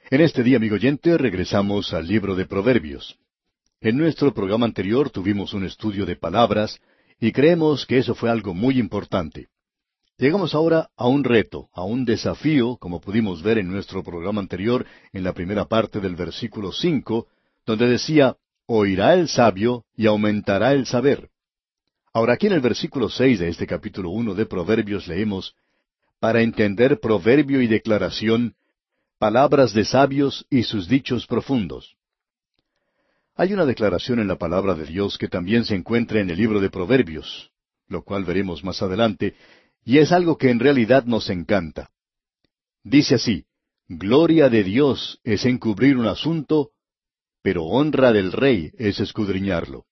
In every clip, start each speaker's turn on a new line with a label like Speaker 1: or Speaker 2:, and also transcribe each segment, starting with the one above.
Speaker 1: En este día, amigo oyente, regresamos al libro de Proverbios. En nuestro programa anterior tuvimos un estudio de palabras y creemos que eso fue algo muy importante. Llegamos ahora a un reto, a un desafío, como pudimos ver en nuestro programa anterior, en la primera parte del versículo 5, donde decía, oirá el sabio y aumentará el saber. Ahora aquí en el versículo 6 de este capítulo 1 de Proverbios leemos, para entender proverbio y declaración, palabras de sabios y sus dichos profundos. Hay una declaración en la palabra de Dios que también se encuentra en el libro de Proverbios, lo cual veremos más adelante, y es algo que en realidad nos encanta. Dice así, gloria de Dios es encubrir un asunto, pero honra del rey es escudriñarlo.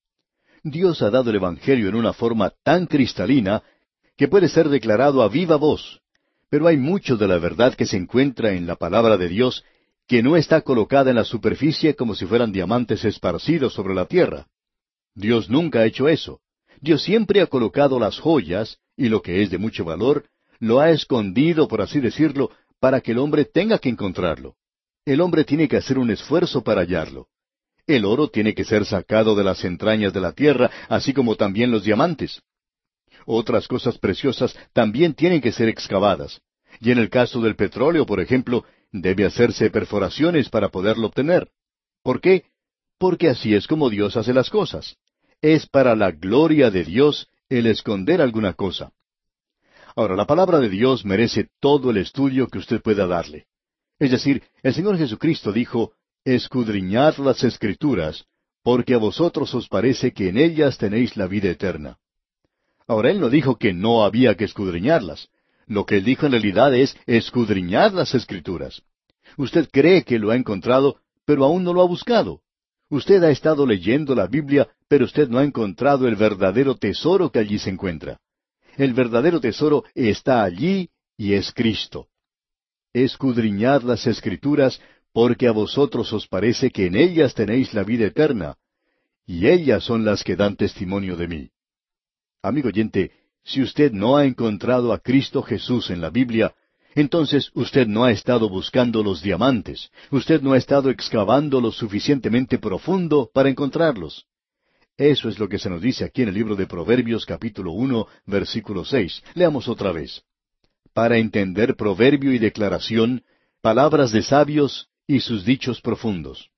Speaker 1: Dios ha dado el Evangelio en una forma tan cristalina que puede ser declarado a viva voz, pero hay mucho de la verdad que se encuentra en la palabra de Dios que no está colocada en la superficie como si fueran diamantes esparcidos sobre la tierra. Dios nunca ha hecho eso. Dios siempre ha colocado las joyas, y lo que es de mucho valor, lo ha escondido, por así decirlo, para que el hombre tenga que encontrarlo. El hombre tiene que hacer un esfuerzo para hallarlo. El oro tiene que ser sacado de las entrañas de la tierra, así como también los diamantes. Otras cosas preciosas también tienen que ser excavadas. Y en el caso del petróleo, por ejemplo, debe hacerse perforaciones para poderlo obtener. ¿Por qué? Porque así es como Dios hace las cosas. Es para la gloria de Dios el esconder alguna cosa. Ahora, la palabra de Dios merece todo el estudio que usted pueda darle. Es decir, el Señor Jesucristo dijo, escudriñad las Escrituras, porque a vosotros os parece que en ellas tenéis la vida eterna. Ahora, Él no dijo que no había que escudriñarlas. Lo que Él dijo en realidad es escudriñad las Escrituras. Usted cree que lo ha encontrado, pero aún no lo ha buscado. Usted ha estado leyendo la Biblia, pero usted no ha encontrado el verdadero tesoro que allí se encuentra. El verdadero tesoro está allí y es Cristo. Escudriñad las Escrituras, porque a vosotros os parece que en ellas tenéis la vida eterna, y ellas son las que dan testimonio de mí. Amigo oyente, si usted no ha encontrado a Cristo Jesús en la Biblia, entonces usted no ha estado buscando los diamantes, usted no ha estado excavando lo suficientemente profundo para encontrarlos. Eso es lo que se nos dice aquí en el libro de Proverbios capítulo 1, versículo 6. Leamos otra vez. Para entender proverbio y declaración, palabras de sabios y sus dichos profundos.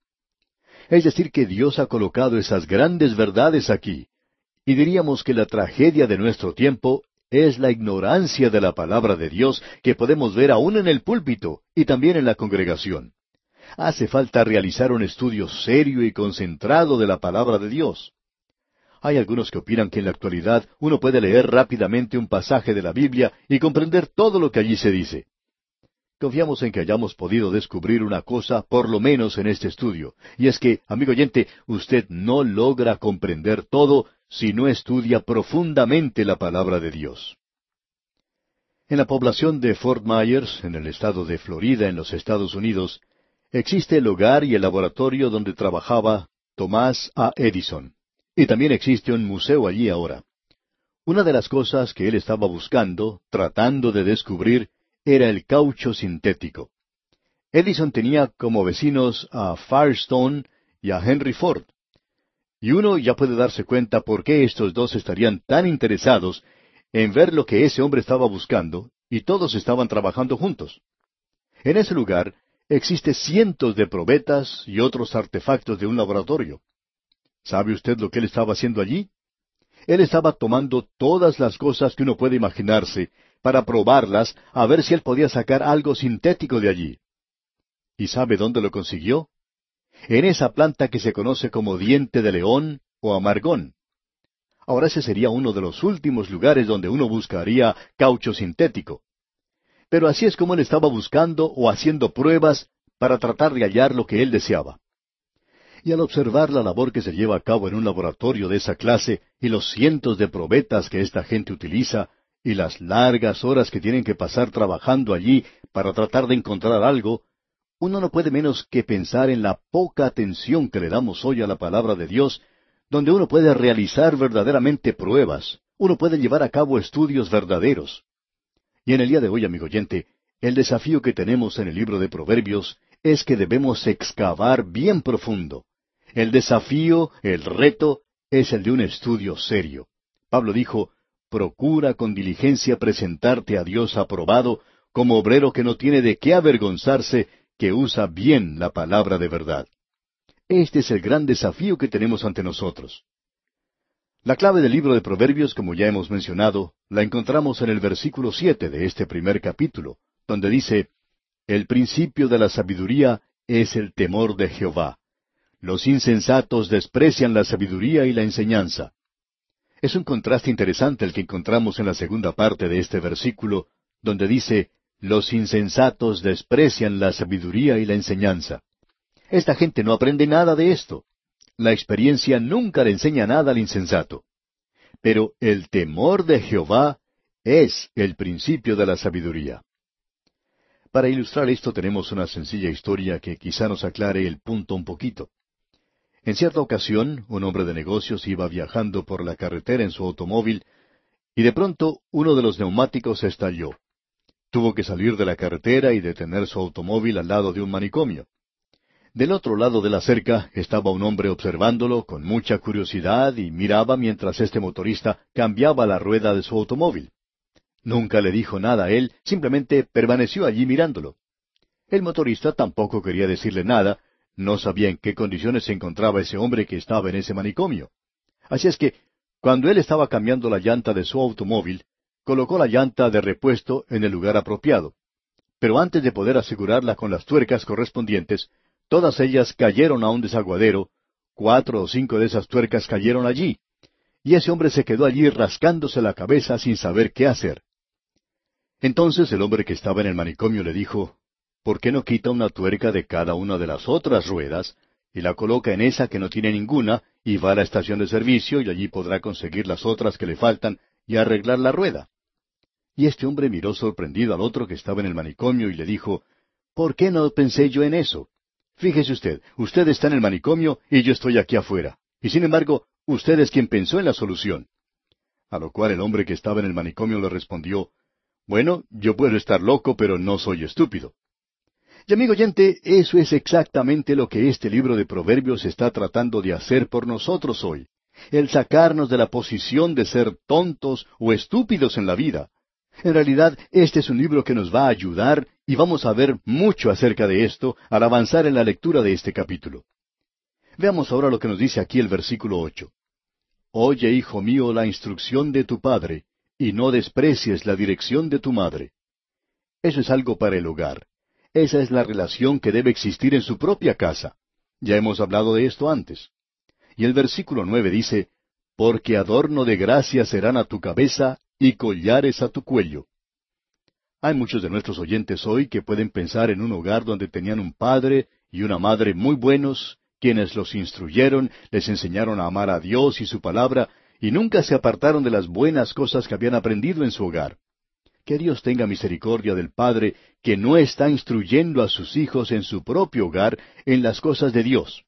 Speaker 1: Es decir, que Dios ha colocado esas grandes verdades aquí. Y diríamos que la tragedia de nuestro tiempo es la ignorancia de la palabra de Dios que podemos ver aún en el púlpito y también en la congregación. Hace falta realizar un estudio serio y concentrado de la palabra de Dios. Hay algunos que opinan que en la actualidad uno puede leer rápidamente un pasaje de la Biblia y comprender todo lo que allí se dice. Confiamos en que hayamos podido descubrir una cosa, por lo menos en este estudio, y es que, amigo oyente, usted no logra comprender todo si no estudia profundamente la palabra de Dios. En la población de Fort Myers, en el estado de Florida, en los Estados Unidos, existe el hogar y el laboratorio donde trabajaba Thomas A. Edison. Y también existe un museo allí ahora. Una de las cosas que él estaba buscando, tratando de descubrir, era el caucho sintético. Edison tenía como vecinos a Firestone y a Henry Ford. Y uno ya puede darse cuenta por qué estos dos estarían tan interesados en ver lo que ese hombre estaba buscando, y todos estaban trabajando juntos. En ese lugar existe cientos de probetas y otros artefactos de un laboratorio. ¿Sabe usted lo que él estaba haciendo allí? Él estaba tomando todas las cosas que uno puede imaginarse para probarlas a ver si él podía sacar algo sintético de allí. ¿Y sabe dónde lo consiguió? En esa planta que se conoce como diente de león o amargón. Ahora ese sería uno de los últimos lugares donde uno buscaría caucho sintético. Pero así es como él estaba buscando o haciendo pruebas para tratar de hallar lo que él deseaba. Y al observar la labor que se lleva a cabo en un laboratorio de esa clase y los cientos de probetas que esta gente utiliza y las largas horas que tienen que pasar trabajando allí para tratar de encontrar algo, uno no puede menos que pensar en la poca atención que le damos hoy a la palabra de Dios, donde uno puede realizar verdaderamente pruebas, uno puede llevar a cabo estudios verdaderos. Y en el día de hoy, amigo oyente, el desafío que tenemos en el libro de Proverbios es que debemos excavar bien profundo. El desafío, el reto, es el de un estudio serio. Pablo dijo, procura con diligencia presentarte a Dios aprobado, como obrero que no tiene de qué avergonzarse, que usa bien la palabra de verdad. Este es el gran desafío que tenemos ante nosotros. La clave del libro de Proverbios, como ya hemos mencionado, la encontramos en el versículo 7 de este primer capítulo, donde dice, el principio de la sabiduría es el temor de Jehová. Los insensatos desprecian la sabiduría y la enseñanza. Es un contraste interesante el que encontramos en la segunda parte de este versículo, donde dice, los insensatos desprecian la sabiduría y la enseñanza. Esta gente no aprende nada de esto. La experiencia nunca le enseña nada al insensato. Pero el temor de Jehová es el principio de la sabiduría. Para ilustrar esto tenemos una sencilla historia que quizá nos aclare el punto un poquito. En cierta ocasión, un hombre de negocios iba viajando por la carretera en su automóvil y de pronto uno de los neumáticos estalló. Tuvo que salir de la carretera y detener su automóvil al lado de un manicomio. Del otro lado de la cerca estaba un hombre observándolo con mucha curiosidad y miraba mientras este motorista cambiaba la rueda de su automóvil. Nunca le dijo nada a él, simplemente permaneció allí mirándolo. El motorista tampoco quería decirle nada, no sabía en qué condiciones se encontraba ese hombre que estaba en ese manicomio. Así es que, cuando él estaba cambiando la llanta de su automóvil, colocó la llanta de repuesto en el lugar apropiado. Pero antes de poder asegurarla con las tuercas correspondientes, todas ellas cayeron a un desaguadero, 4 o 5 de esas tuercas cayeron allí, y ese hombre se quedó allí rascándose la cabeza sin saber qué hacer. Entonces el hombre que estaba en el manicomio le dijo, ¿por qué no quita una tuerca de cada una de las otras ruedas, y la coloca en esa que no tiene ninguna, y va a la estación de servicio, y allí podrá conseguir las otras que le faltan, y arreglar la rueda? Y este hombre miró sorprendido al otro que estaba en el manicomio, y le dijo, ¿por qué no pensé yo en eso? Fíjese usted está en el manicomio, y yo estoy aquí afuera, y sin embargo, usted es quien pensó en la solución. A lo cual el hombre que estaba en el manicomio le respondió, bueno, yo puedo estar loco, pero no soy estúpido. Y amigo oyente, eso es exactamente lo que este libro de Proverbios está tratando de hacer por nosotros hoy. El sacarnos de la posición de ser tontos o estúpidos en la vida. En realidad, este es un libro que nos va a ayudar y vamos a ver mucho acerca de esto al avanzar en la lectura de este capítulo. Veamos ahora lo que nos dice aquí el versículo 8. Oye, hijo mío, la instrucción de tu padre, y no desprecies la dirección de tu madre. Eso es algo para el hogar. Esa es la relación que debe existir en su propia casa. Ya hemos hablado de esto antes. Y el versículo 9 dice, porque adorno de gracia serán a tu cabeza y collares a tu cuello. Hay muchos de nuestros oyentes hoy que pueden pensar en un hogar donde tenían un padre y una madre muy buenos, quienes los instruyeron, les enseñaron a amar a Dios y su palabra, y nunca se apartaron de las buenas cosas que habían aprendido en su hogar. Que Dios tenga misericordia del padre que no está instruyendo a sus hijos en su propio hogar en las cosas de Dios.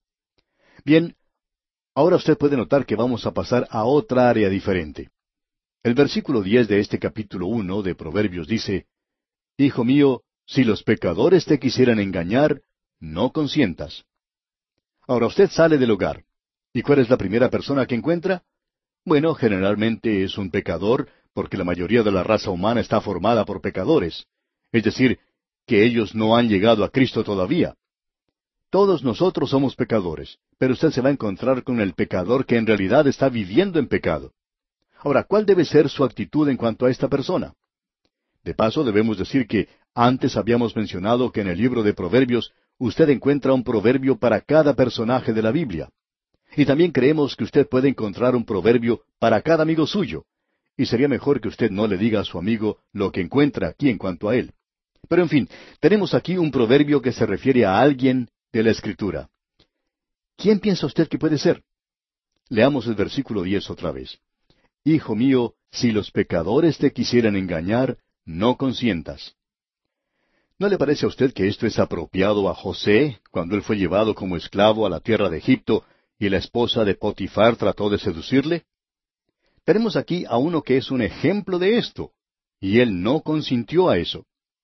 Speaker 1: Bien, ahora usted puede notar que vamos a pasar a otra área diferente. El versículo 10 de este capítulo 1 de Proverbios dice, Hijo mío, si los pecadores te quisieran engañar, no consientas. Ahora usted sale del hogar. ¿Y cuál es la primera persona que encuentra? Bueno, generalmente es un pecador, porque la mayoría de la raza humana está formada por pecadores. Es decir, que ellos no han llegado a Cristo todavía. Todos nosotros somos pecadores, pero usted se va a encontrar con el pecador que en realidad está viviendo en pecado. Ahora, ¿cuál debe ser su actitud en cuanto a esta persona? De paso, debemos decir que antes habíamos mencionado que en el libro de Proverbios usted encuentra un proverbio para cada personaje de la Biblia. Y también creemos que usted puede encontrar un proverbio para cada amigo suyo. Y sería mejor que usted no le diga a su amigo lo que encuentra aquí en cuanto a él. Pero en fin, tenemos aquí un proverbio que se refiere a alguien de la Escritura. ¿Quién piensa usted que puede ser? Leamos el versículo 10 otra vez. Hijo mío, si los pecadores te quisieran engañar, no consientas. ¿No le parece a usted que esto es apropiado a José, cuando él fue llevado como esclavo a la tierra de Egipto, y la esposa de Potifar trató de seducirle? Tenemos aquí a uno que es un ejemplo de esto, y él no consintió a eso.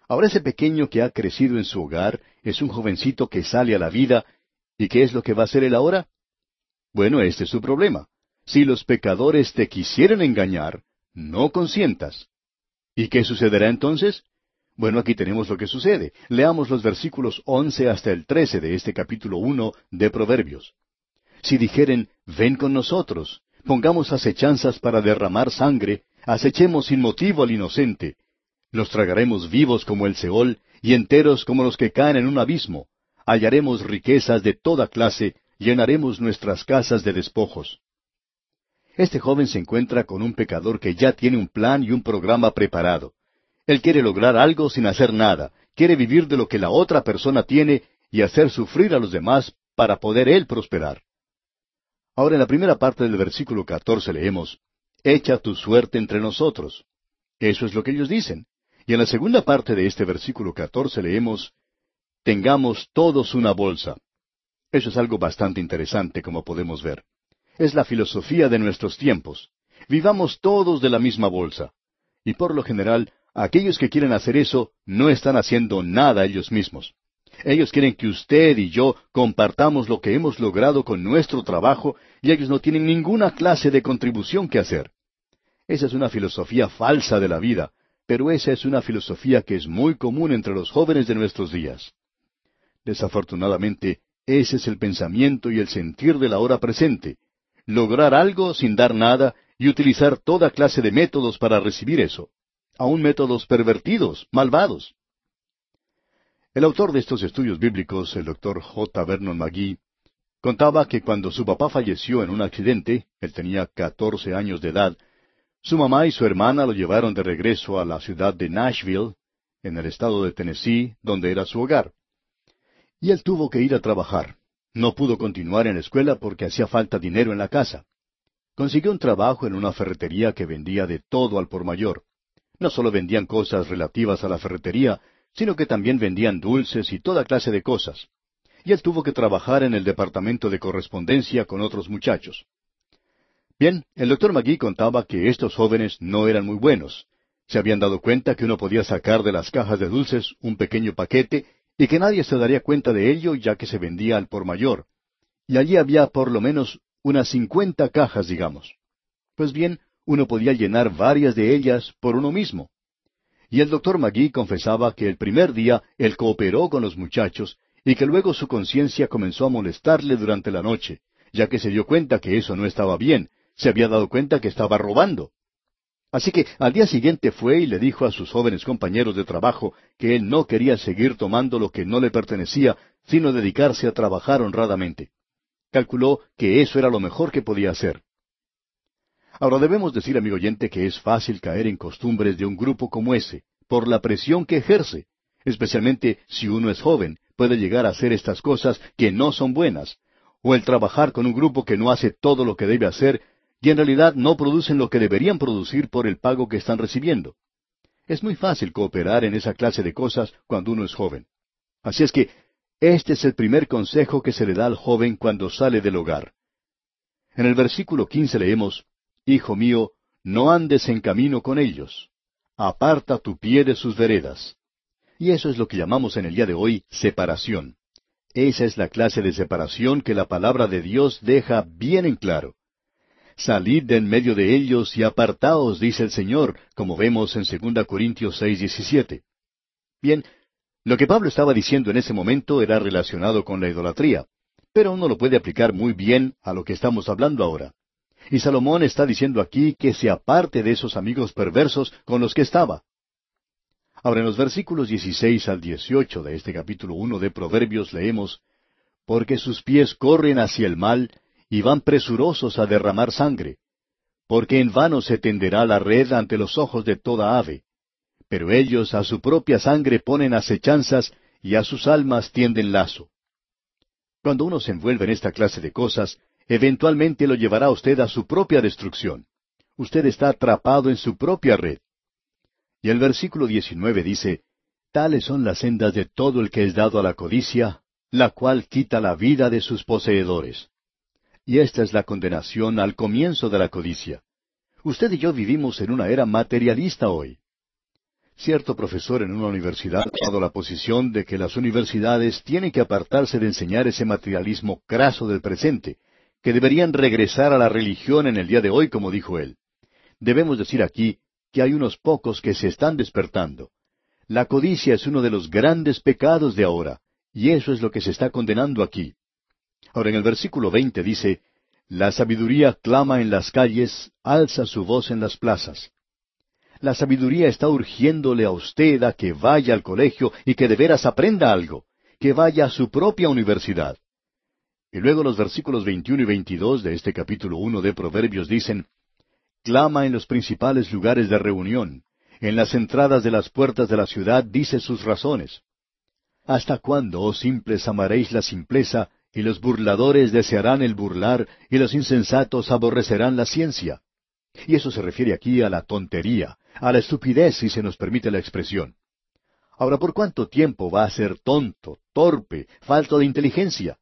Speaker 1: Ahora ese pequeño que ha crecido en su hogar es un jovencito que sale a la vida, ¿y qué es lo que va a hacer él ahora? Bueno, este es su problema. Si los pecadores te quisieren engañar, no consientas. ¿Y qué sucederá entonces? Bueno, aquí tenemos lo que sucede. Leamos los versículos 11 hasta el 13 de este capítulo 1 de Proverbios. Si dijeren, ven con nosotros, pongamos acechanzas para derramar sangre, acechemos sin motivo al inocente. Los tragaremos vivos como el Seol, y enteros como los que caen en un abismo. Hallaremos riquezas de toda clase, llenaremos nuestras casas de despojos. Este joven se encuentra con un pecador que ya tiene un plan y un programa preparado. Él quiere lograr algo sin hacer nada, quiere vivir de lo que la otra persona tiene y hacer sufrir a los demás para poder él prosperar. Ahora en la primera parte del versículo 14 leemos, echa tu suerte entre nosotros. Eso es lo que ellos dicen. Y en la segunda parte de este versículo 14 leemos, tengamos todos una bolsa. Eso es algo bastante interesante, como podemos ver. Es la filosofía de nuestros tiempos. Vivamos todos de la misma bolsa. Y por lo general, aquellos que quieren hacer eso no están haciendo nada ellos mismos. Ellos quieren que usted y yo compartamos lo que hemos logrado con nuestro trabajo y ellos no tienen ninguna clase de contribución que hacer. Esa es una filosofía falsa de la vida, pero esa es una filosofía que es muy común entre los jóvenes de nuestros días. Desafortunadamente, ese es el pensamiento y el sentir de la hora presente. Lograr algo sin dar nada y utilizar toda clase de métodos para recibir eso. Aún métodos pervertidos, malvados. El autor de estos estudios bíblicos, el Dr. J. Vernon McGee, contaba que cuando su papá falleció en un accidente, él tenía 14 años de edad, su mamá y su hermana lo llevaron de regreso a la ciudad de Nashville, en el estado de Tennessee, donde era su hogar. Y él tuvo que ir a trabajar. No pudo continuar en la escuela porque hacía falta dinero en la casa. Consiguió un trabajo en una ferretería que vendía de todo al por mayor. No solo vendían cosas relativas a la ferretería, sino que también vendían dulces y toda clase de cosas. Y él tuvo que trabajar en el departamento de correspondencia con otros muchachos. Bien, el doctor McGee contaba que estos jóvenes no eran muy buenos. Se habían dado cuenta que uno podía sacar de las cajas de dulces un pequeño paquete y que nadie se daría cuenta de ello ya que se vendía al por mayor. Y allí había por lo menos unas 50 cajas, digamos. Pues bien, uno podía llenar varias de ellas por uno mismo. Y el doctor McGee confesaba que el primer día él cooperó con los muchachos y que luego su conciencia comenzó a molestarle durante la noche, ya que se dio cuenta que eso no estaba bien, se había dado cuenta que estaba robando. Así que al día siguiente fue y le dijo a sus jóvenes compañeros de trabajo que él no quería seguir tomando lo que no le pertenecía, sino dedicarse a trabajar honradamente. Calculó que eso era lo mejor que podía hacer. Ahora debemos decir, amigo oyente, que es fácil caer en costumbres de un grupo como ese, por la presión que ejerce. Especialmente si uno es joven, puede llegar a hacer estas cosas que no son buenas, o el trabajar con un grupo que no hace todo lo que debe hacer, y en realidad no producen lo que deberían producir por el pago que están recibiendo. Es muy fácil cooperar en esa clase de cosas cuando uno es joven. Así es que este es el primer consejo que se le da al joven cuando sale del hogar. En el versículo 15 leemos, Hijo mío, no andes en camino con ellos. Aparta tu pie de sus veredas. Y eso es lo que llamamos en el día de hoy separación. Esa es la clase de separación que la palabra de Dios deja bien en claro. Salid de en medio de ellos y apartaos, dice el Señor, como vemos en 2 Corintios 6:17. Bien, lo que Pablo estaba diciendo en ese momento era relacionado con la idolatría, pero uno lo puede aplicar muy bien a lo que estamos hablando ahora. Y Salomón está diciendo aquí que se aparte de esos amigos perversos con los que estaba. Ahora en los versículos 16 al 18 de este capítulo 1 de Proverbios leemos, Porque sus pies corren hacia el mal, y van presurosos a derramar sangre. Porque en vano se tenderá la red ante los ojos de toda ave. Pero ellos a su propia sangre ponen acechanzas, y a sus almas tienden lazo. Cuando uno se envuelve en esta clase de cosas, eventualmente lo llevará a usted a su propia destrucción. Usted está atrapado en su propia red. Y el versículo 19 dice, Tales son las sendas de todo el que es dado a la codicia, la cual quita la vida de sus poseedores. Y esta es la condenación al comienzo de la codicia. Usted y yo vivimos en una era materialista hoy. Cierto profesor en una universidad ha tomado la posición de que las universidades tienen que apartarse de enseñar ese materialismo craso del presente, que deberían regresar a la religión en el día de hoy, como dijo él. Debemos decir aquí que hay unos pocos que se están despertando. La codicia es uno de los grandes pecados de ahora, y eso es lo que se está condenando aquí. Ahora en el versículo 20 dice, la sabiduría clama en las calles, alza su voz en las plazas. La sabiduría está urgiéndole a usted a que vaya al colegio y que de veras aprenda algo, que vaya a su propia universidad. Y luego los versículos 21 y 22 de este capítulo 1 de Proverbios dicen, clama en los principales lugares de reunión, en las entradas de las puertas de la ciudad dice sus razones. ¿Hasta cuándo, oh simples, amaréis la simpleza, y los burladores desearán el burlar, y los insensatos aborrecerán la ciencia? Y eso se refiere aquí a la tontería, a la estupidez, si se nos permite la expresión. Ahora, ¿por cuánto tiempo va a ser tonto, torpe, falto de inteligencia?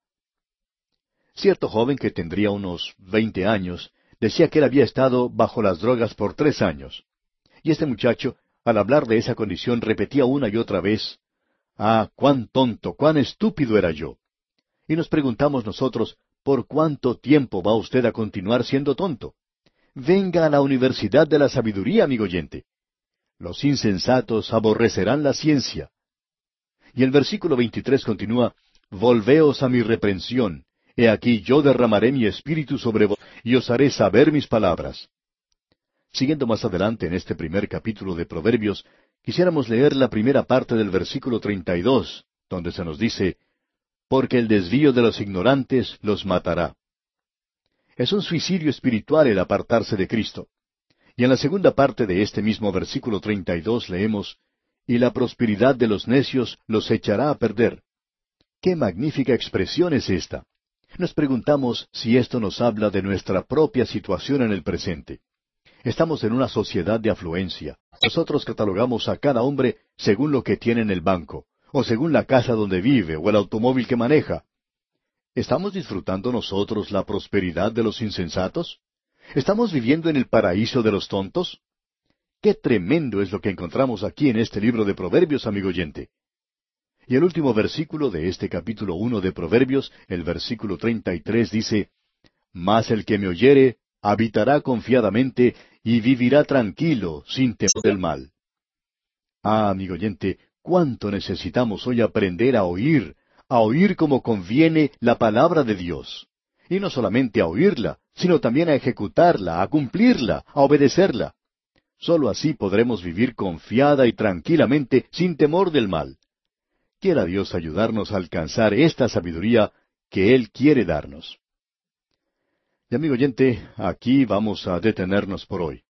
Speaker 1: Cierto joven que tendría unos 20 años, decía que él había estado bajo las drogas por 3 años. Y este muchacho, al hablar de esa condición, repetía una y otra vez, «Ah, cuán tonto, cuán estúpido era yo». Y nos preguntamos nosotros, ¿por cuánto tiempo va usted a continuar siendo tonto? Venga a la universidad de la sabiduría, amigo oyente. Los insensatos aborrecerán la ciencia. Y el versículo 23 continúa, «Volveos a mi reprensión. He aquí yo derramaré mi espíritu sobre vos, y os haré saber mis palabras». Siguiendo más adelante en este primer capítulo de Proverbios, quisiéramos leer la primera parte del versículo 32, donde se nos dice, «Porque el desvío de los ignorantes los matará». Es un suicidio espiritual el apartarse de Cristo. Y en la segunda parte de este mismo versículo 32 leemos, «Y la prosperidad de los necios los echará a perder». ¡Qué magnífica expresión es esta! Nos preguntamos si esto nos habla de nuestra propia situación en el presente. Estamos en una sociedad de afluencia. Nosotros catalogamos a cada hombre según lo que tiene en el banco, o según la casa donde vive, o el automóvil que maneja. ¿Estamos disfrutando nosotros la prosperidad de los insensatos? ¿Estamos viviendo en el paraíso de los tontos? ¡Qué tremendo es lo que encontramos aquí en este libro de Proverbios, amigo oyente! Y el último versículo de este capítulo 1 de Proverbios, el versículo 33, dice, «Mas el que me oyere habitará confiadamente y vivirá tranquilo, sin temor del mal». Ah, amigo oyente, cuánto necesitamos hoy aprender a oír como conviene la palabra de Dios. Y no solamente a oírla, sino también a ejecutarla, a cumplirla, a obedecerla. Solo así podremos vivir confiada y tranquilamente, sin temor del mal. Quiera Dios ayudarnos a alcanzar esta sabiduría que Él quiere darnos. Y amigo oyente, aquí vamos a detenernos por hoy.